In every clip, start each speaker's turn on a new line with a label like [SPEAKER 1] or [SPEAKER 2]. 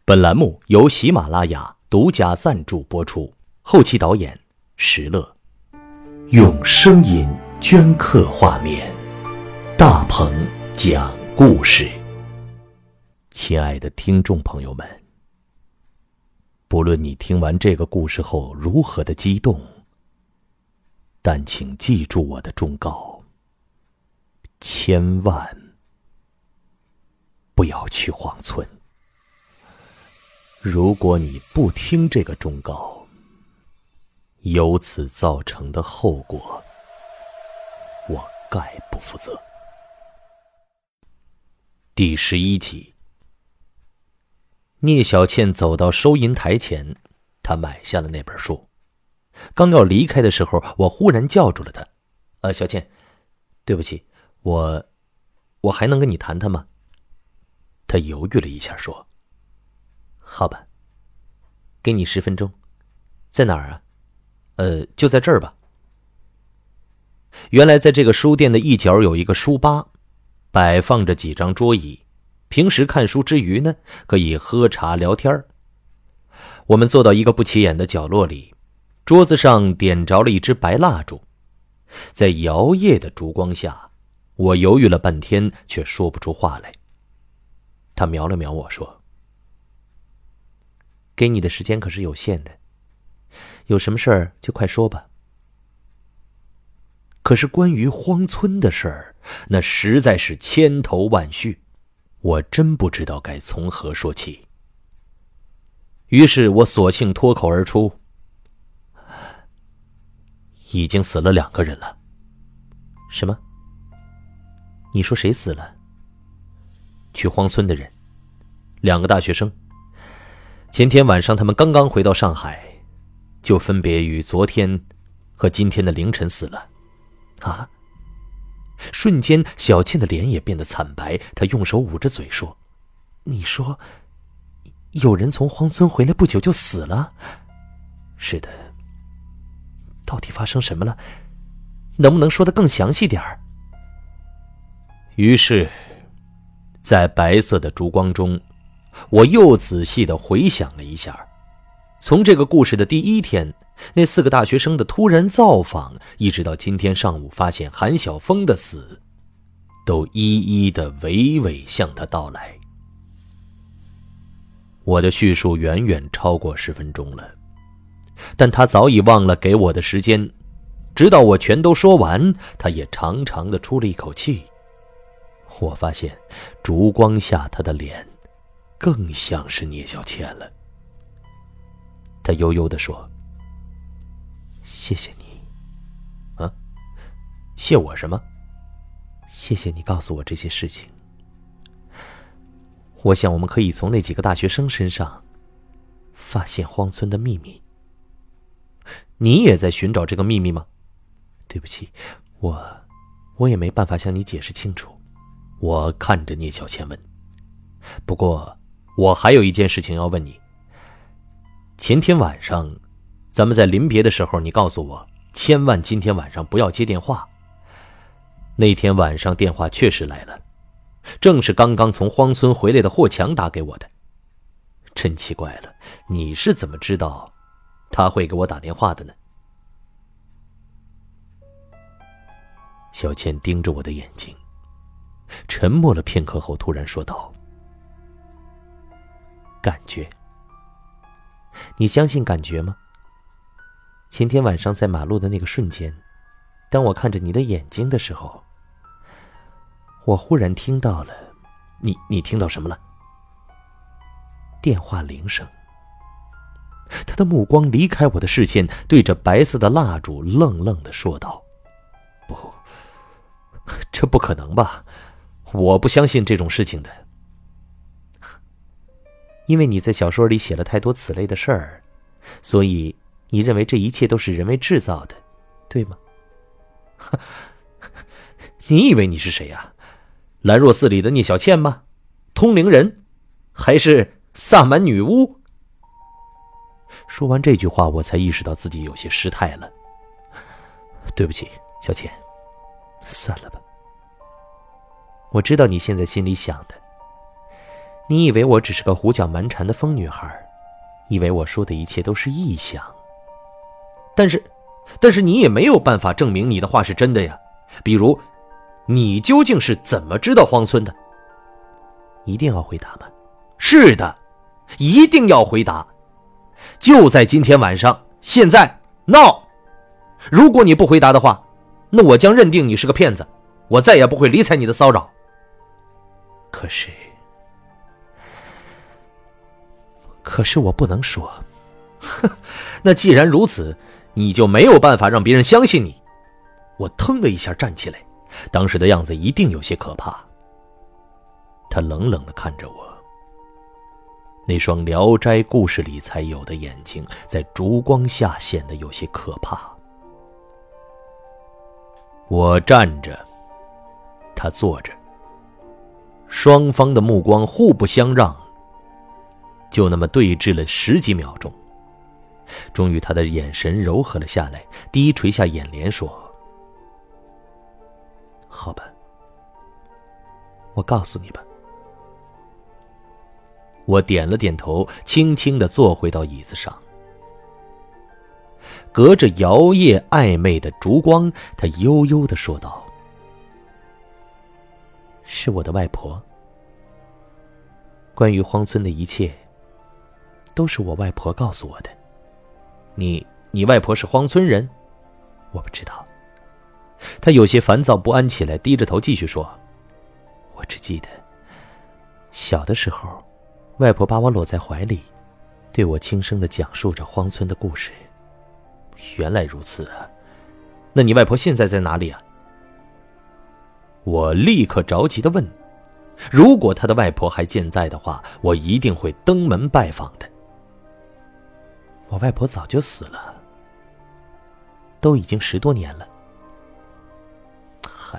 [SPEAKER 1] 本栏目由喜马拉雅独家赞助播出，后期导演石乐。用声音镌刻画面，大鹏讲故事。亲爱的听众朋友们，不论你听完这个故事后如何的激动，但请记住我的忠告，千万不要去荒村。如果你不听这个忠告，由此造成的后果，我概不负责。第11集，聂小倩走到收银台前，她买下了那本书。刚要离开的时候，我忽然叫住了她。小倩，对不起，我还能跟你谈谈吗？她犹豫了一下说，好吧，给你10分钟。在哪儿啊？就在这儿吧。原来在这个书店的一角有一个书吧，摆放着几张桌椅，平时看书之余呢，可以喝茶聊天。我们坐到一个不起眼的角落里，桌子上点着了一支白蜡烛，在摇曳的烛光下，我犹豫了半天，却说不出话来。他瞄了瞄我说，给你的时间可是有限的，有什么事儿就快说吧。可是关于荒村的事儿，那实在是千头万绪，我真不知道该从何说起。于是我索性脱口而出，已经死了2个人了。什么？你说谁死了？去荒村的人，2个大学生。前天晚上他们刚刚回到上海，就分别于昨天和今天的凌晨死了。啊！瞬间小倩的脸也变得惨白，她用手捂着嘴说，你说有人从荒村回来不久就死了？是的。到底发生什么了？能不能说得更详细点儿？于是在白色的烛光中，我又仔细地回想了一下，从这个故事的第1天，那4个大学生的突然造访，一直到今天上午发现韩晓峰的死，都一一地娓娓向他道来。我的叙述远远超过10分钟了，但他早已忘了给我的时间，直到我全都说完，他也长长地出了一口气。我发现烛光下他的脸更像是聂小倩了。他悠悠地说，谢谢你。啊？谢我什么？谢谢你告诉我这些事情。我想我们可以从那几个大学生身上发现荒村的秘密。你也在寻找这个秘密吗？对不起，我也没办法向你解释清楚。我看着聂小倩问，不过我还有一件事情要问你。前天晚上咱们在临别的时候，你告诉我千万今天晚上不要接电话。那天晚上电话确实来了，正是刚刚从荒村回来的霍强打给我的。真奇怪了，你是怎么知道他会给我打电话的呢？小倩盯着我的眼睛，沉默了片刻后突然说道，感觉。你相信感觉吗？前天晚上在马路的那个瞬间，当我看着你的眼睛的时候，我忽然听到了。你听到什么了？电话铃声。他的目光离开我的视线，对着白色的蜡烛愣愣地说道，不，这不可能吧，我不相信这种事情的。因为你在小说里写了太多此类的事儿，所以你认为这一切都是人为制造的，对吗？你以为你是谁呀？兰若寺里的聂小倩吗？通灵人？还是萨满女巫？说完这句话，我才意识到自己有些失态了。对不起，小倩，算了吧。我知道你现在心里想的， 你以为我只是个胡搅蛮缠的疯女孩，以为我说的一切都是臆想。但是你也没有办法证明你的话是真的呀。比如，你究竟是怎么知道荒村的？一定要回答吗？是的，一定要回答。就在今天晚上，现在，闹！如果你不回答的话，那我将认定你是个骗子，我再也不会理睬你的骚扰。可是我不能说。那既然如此，你就没有办法让别人相信你。我腾的一下站起来，当时的样子一定有些可怕。他冷冷地看着我，那双《聊斋故事》里才有的眼睛在烛光下显得有些可怕。我站着，他坐着，双方的目光互不相让，就那么对峙了10几秒钟。终于他的眼神柔和了下来，低垂下眼帘说：好吧，我告诉你吧。我点了点头，轻轻地坐回到椅子上。隔着摇曳暧昧的烛光，他悠悠地说道：是我的外婆。关于荒村的一切，都是我外婆告诉我的。你外婆是荒村人？我不知道。他有些烦躁不安起来，低着头继续说：我只记得小的时候，外婆把我搂在怀里，对我轻声地讲述着荒村的故事。原来如此啊，那你外婆现在在哪里啊？我立刻着急地问，如果他的外婆还健在的话，我一定会登门拜访的。我外婆早就死了，都已经10多年了。嗨，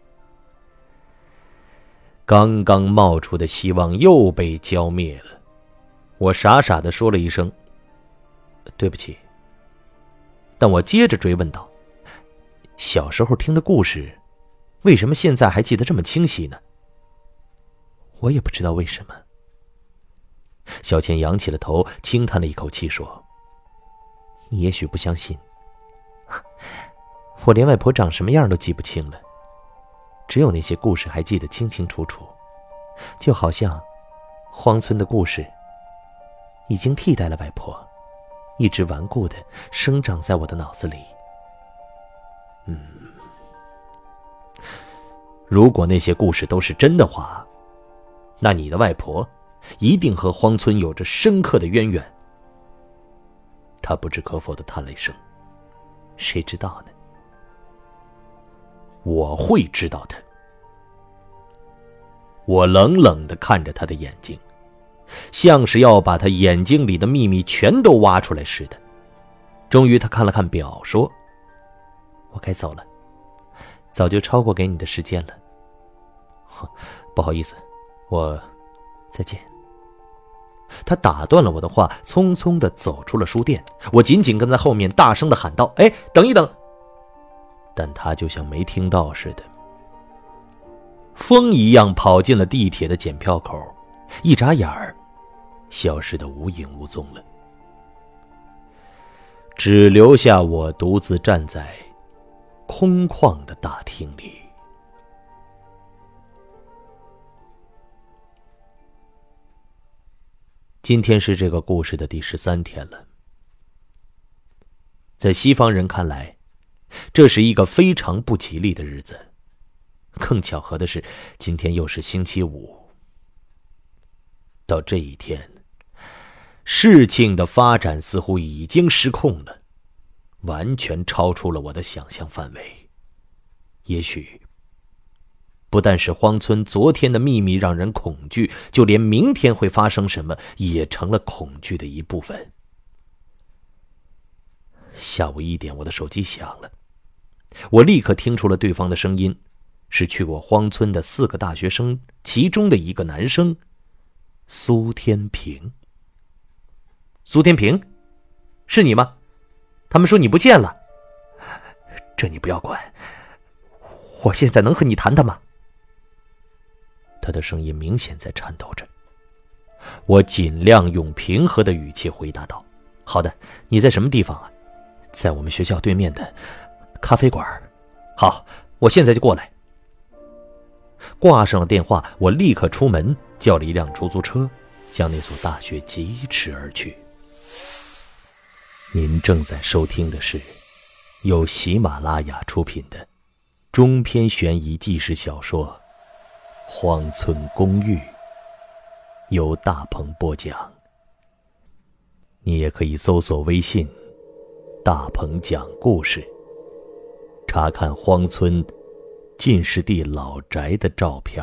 [SPEAKER 1] 刚刚冒出的希望又被浇灭了。我傻傻地说了一声对不起，但我接着追问道：小时候听的故事，为什么现在还记得这么清晰呢？我也不知道为什么。小倩扬起了头，轻叹了一口气说：你也许不相信，我连外婆长什么样都记不清了，只有那些故事还记得清清楚楚，就好像荒村的故事已经替代了外婆，一直顽固地生长在我的脑子里。如果那些故事都是真的话，那你的外婆一定和荒村有着深刻的渊源。他不置可否地叹了一声：谁知道呢？我会知道的。我冷冷地看着他的眼睛，像是要把他眼睛里的秘密全都挖出来似的。终于他看了看表，说：我该走了，早就超过给你的时间了。不好意思，我再见。他打断了我的话，匆匆地走出了书店。我紧紧跟在后面，大声地喊道：哎，等一等！但他就像没听到似的，风一样跑进了地铁的检票口，一眨眼儿消失得无影无踪了，只留下我独自站在空旷的大厅里。今天是这个故事的第13天了。在西方人看来，这是一个非常不吉利的日子。更巧合的是，今天又是星期五。到这一天，事情的发展似乎已经失控了，完全超出了我的想象范围。也许不但是荒村昨天的秘密让人恐惧，就连明天会发生什么也成了恐惧的一部分。下午1点，我的手机响了，我立刻听出了对方的声音，是去过荒村的4个大学生其中的一个男生苏天平。苏天平，是你吗？他们说你不见了。这你不要管，我现在能和你谈谈吗？他的声音明显在颤抖着。 我尽量用平和的语气回答道：好的，你在什么地方啊？在我们学校对面的咖啡馆。好，我现在就过来。挂上了电话，我立刻出门，叫了一辆出租车，向那所大学疾驰而去。您正在收听的是由喜马拉雅出品的中篇悬疑纪实小说《荒村公寓》，由大鹏播讲。你也可以搜索微信大鹏讲故事，查看荒村进士第老宅的照片。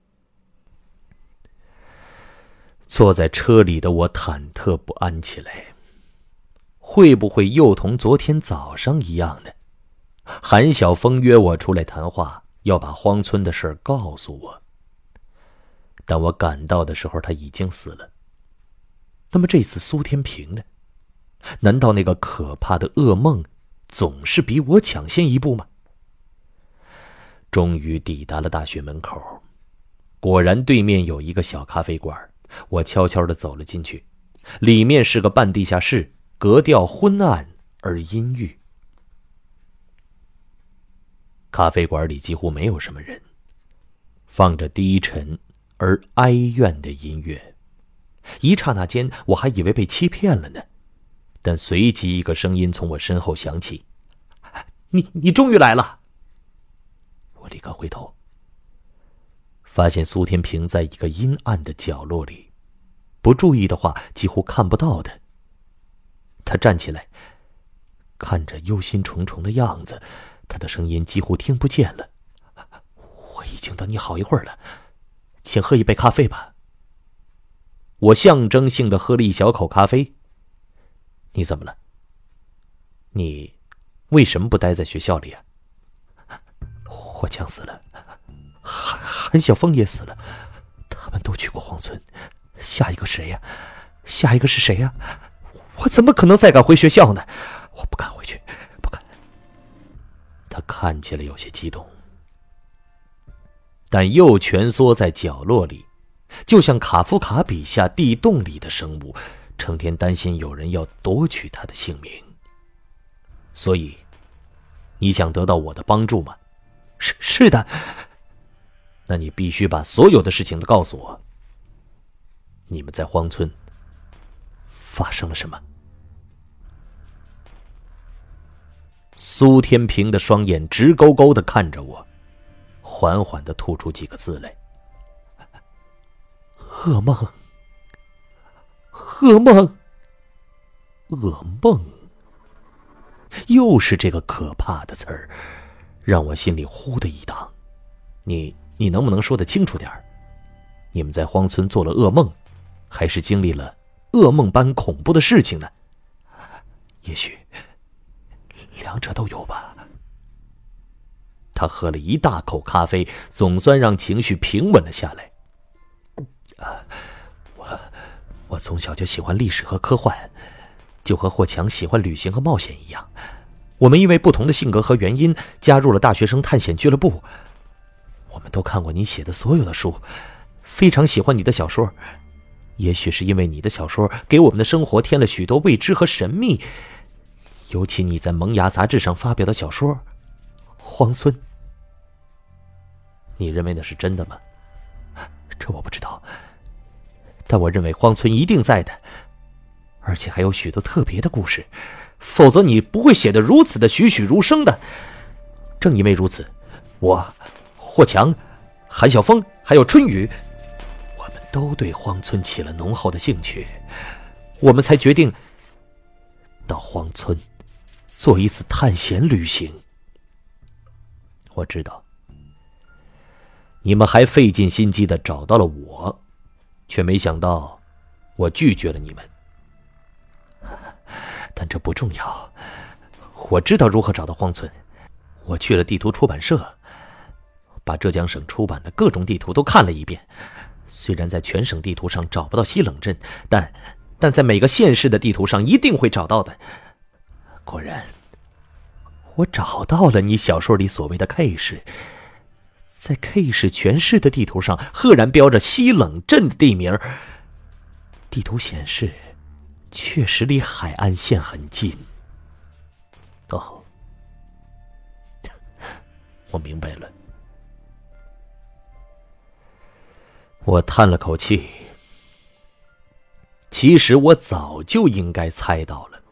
[SPEAKER 1] 坐在车里的我忐忑不安起来，会不会又同昨天早上一样呢？韩晓峰约我出来谈话，要把荒村的事告诉我。但我赶到的时候他已经死了。那么这次苏天平呢？难道那个可怕的噩梦总是比我抢先一步吗？终于抵达了大学门口，果然对面有一个小咖啡馆，我悄悄地走了进去。里面是个半地下室，格调昏暗而阴郁。咖啡馆里几乎没有什么人，放着低沉而哀怨的音乐。一刹那间，我还以为被欺骗了呢，但随即一个声音从我身后响起：你终于来了！我立刻回头，发现苏天平在一个阴暗的角落里，不注意的话几乎看不到的。他站起来，看着忧心忡忡的样子，他的声音几乎听不见了：我已经等你好一会儿了，请喝一杯咖啡吧。我象征性地喝了一小口咖啡。你怎么了？你为什么不待在学校里啊？霍强死了，韩晓峰也死了，他们都去过荒村，下一个谁呀？下一个是谁呀？我怎么可能再敢回学校呢？我不敢回去，不敢。他看起来有些激动，但又蜷缩在角落里，就像卡夫卡笔下地洞里的生物，成天担心有人要夺取他的性命。所以，你想得到我的帮助吗？是的。那你必须把所有的事情都告诉我。你们在荒村发生了什么？苏天平的双眼直勾勾地看着我，缓缓地吐出几个字来：噩梦，噩梦，噩梦。又是这个可怕的词儿，让我心里忽的一荡。你能不能说得清楚点儿？你们在荒村做了噩梦，还是经历了噩梦般恐怖的事情呢？也许两者都有吧。他喝了一大口咖啡，总算让情绪平稳了下来。我从小就喜欢历史和科幻，就和霍强喜欢旅行和冒险一样。我们因为不同的性格和原因，加入了大学生探险俱乐部。我们都看过你写的所有的书，非常喜欢你的小说。也许是因为你的小说给我们的生活添了许多未知和神秘，尤其你在《萌芽》杂志上发表的小说《荒村》。你认为那是真的吗？这我不知道，但我认为荒村一定在的，而且还有许多特别的故事，否则你不会写得如此的栩栩如生的。正因为如此，我、霍强、韩晓峰还有春雨，我们都对荒村起了浓厚的兴趣，我们才决定到荒村做一次探险旅行。我知道你们还费尽心机地找到了我，却没想到我拒绝了你们。但这不重要，我知道如何找到荒村。我去了地图出版社，把浙江省出版的各种地图都看了一遍。虽然在全省地图上找不到西冷镇，但在每个县市的地图上一定会找到的。果然，我找到了你小说里所谓的 K 市。在 K 市全市的地图上，赫然标着西冷镇的地名。 地图显示确实离海岸线很近。哦，我明白了。我叹了口气，其实我早就应该猜到了。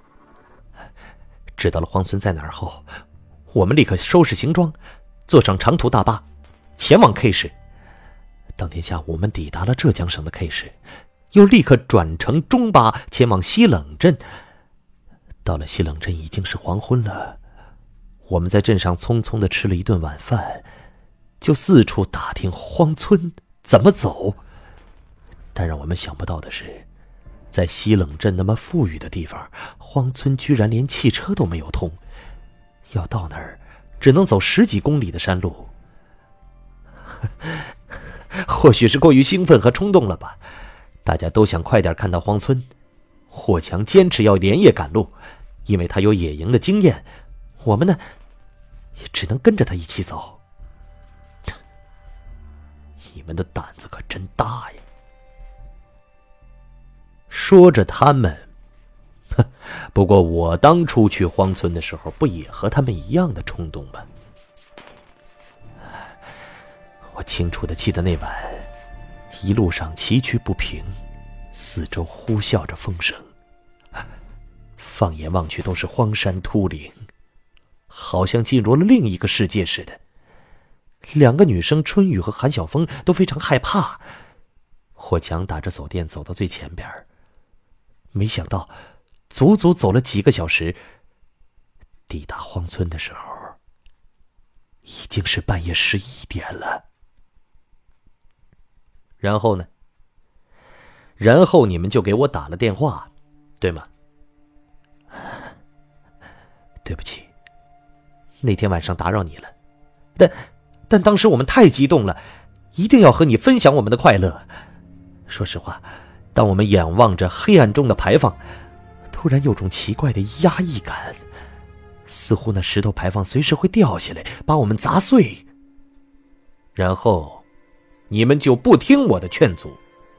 [SPEAKER 1] 知道了荒村在哪儿后，我们立刻收拾行装，坐上长途大巴前往 K 市。当天下午我们抵达了浙江省的 K 市，又立刻转乘中巴前往西冷镇。到了西冷镇已经是黄昏了，我们在镇上匆匆地吃了一顿晚饭，就四处打听荒村怎么走。但让我们想不到的是，在西冷镇那么富裕的地方，荒村居然连汽车都没有通，要到那儿只能走10几公里的山路。或许是过于兴奋和冲动了吧，大家都想快点看到荒村。霍强坚持要连夜赶路，因为他有野营的经验，我们呢也只能跟着他一起走。你们的胆子可真大呀！说着他们，不过我当初去荒村的时候，不也和他们一样的冲动吗？我清楚地记得那晚，一路上崎岖不平，四周呼啸着风声，放眼望去都是荒山秃岭，好像进入了另一个世界似的。2个女生春雨和韩晓峰都非常害怕。霍强打着走电走到最前边，没想到足足走了几个小时，抵达荒村的时候已经是半夜11点了。然后呢？然后你们就给我打了电话，对吗？对不起，那天晚上打扰你了，但当时我们太激动了，一定要和你分享我们的快乐。说实话，当我们眼望着黑暗中的牌坊，突然有种奇怪的压抑感，似乎那石头牌坊随时会掉下来，把我们砸碎。然后你们就不听我的劝阻，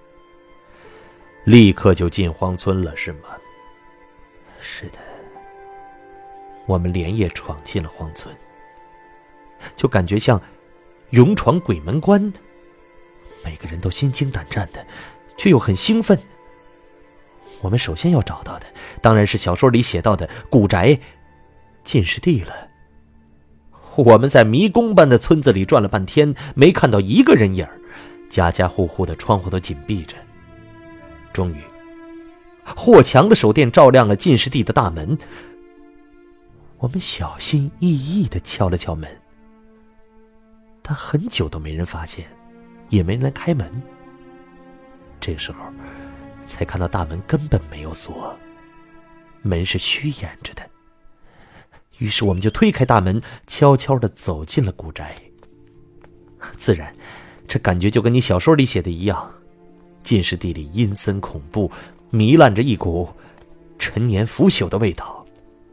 [SPEAKER 1] 立刻就进荒村了，是吗？是的，我们连夜闯进了荒村，就感觉像勇闯鬼门关，每个人都心惊胆战的，却又很兴奋。我们首先要找到的当然是小说里写到的古宅进士第了。我们在迷宫般的村子里转了半天，没看到一个人影，家家户户的窗户都紧闭着。终于，霍强的手电照亮了进士第的大门。我们小心翼翼地敲了敲门，但很久都没人发现，也没人来开门。这时候才看到大门根本没有锁，门是虚掩着的。于是我们就推开大门，悄悄地走进了古宅。自然，这感觉就跟你小说里写的一样，进士第里阴森恐怖，糜烂着一股陈年腐朽的味道。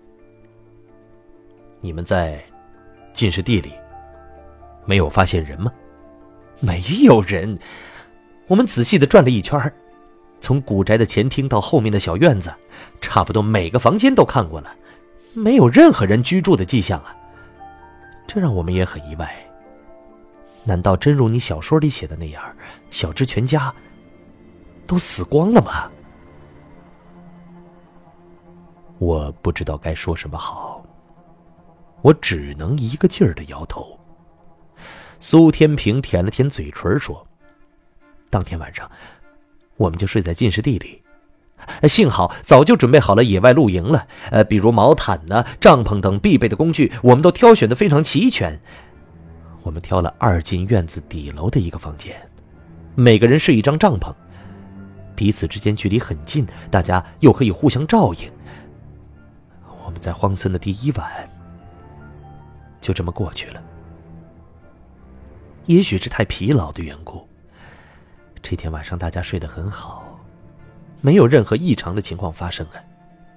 [SPEAKER 1] 你们在进士第里没有发现人吗？没有人。我们仔细地转了一圈，从古宅的前厅到后面的小院子，差不多每个房间都看过了，没有任何人居住的迹象啊。这让我们也很意外。难道真如你小说里写的那样，小芝全家都死光了吗？我不知道该说什么好，我只能一个劲儿地摇头。苏天平舔了舔嘴唇说，当天晚上我们就睡在进士第里，幸好早就准备好了野外露营了，比如毛毯呢、帐篷等必备的工具，我们都挑选得非常齐全。我们挑了2进院子底楼的一个房间，每个人睡一张帐篷，彼此之间距离很近，大家又可以互相照应。我们在荒村的第1晚就这么过去了。也许是太疲劳的缘故，这天晚上大家睡得很好，没有任何异常的情况发生啊。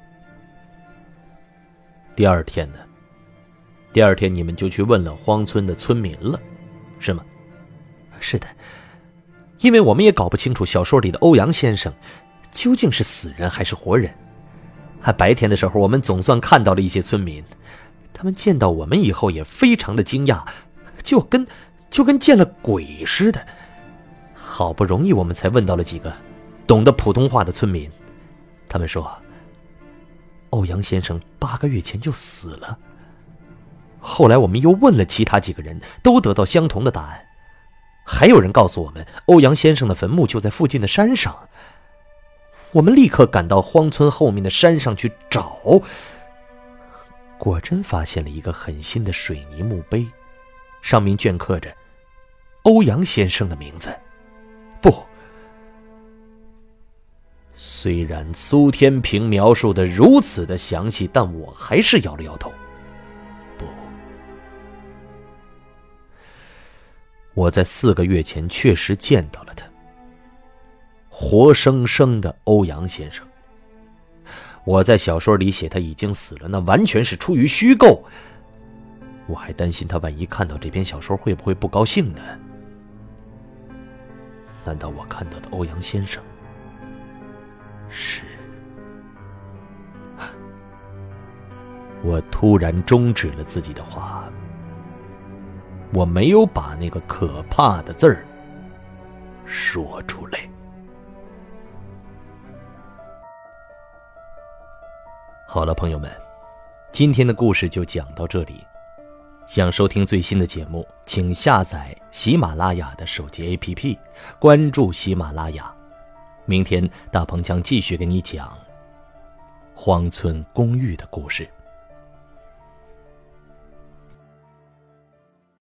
[SPEAKER 1] 第2天呢？第2天你们就去问了荒村的村民了，是吗？是的，因为我们也搞不清楚小说里的欧阳先生究竟是死人还是活人。白天的时候我们总算看到了一些村民，他们见到我们以后也非常的惊讶，就跟见了鬼似的。好不容易我们才问到了几个懂得普通话的村民，他们说欧阳先生8个月前就死了。后来我们又问了其他几个人，都得到相同的答案。还有人告诉我们，欧阳先生的坟墓就在附近的山上。我们立刻赶到荒村后面的山上去找，果真发现了一个很新的水泥墓碑，上面镌刻着欧阳先生的名字。不，虽然苏天平描述的如此的详细，但我还是摇了摇头。不，我在4个月前确实见到了他，活生生的欧阳先生。我在小说里写他已经死了，那完全是出于虚构。我还担心他万一看到这篇小说会不会不高兴呢？难道我看到的欧阳先生是……我突然终止了自己的话，我没有把那个可怕的字儿说出来。好了，朋友们，今天的故事就讲到这里。想收听最新的节目，请下载喜马拉雅的手机 APP， 关注喜马拉雅。明天大鹏将继续给你讲荒村公寓的故事。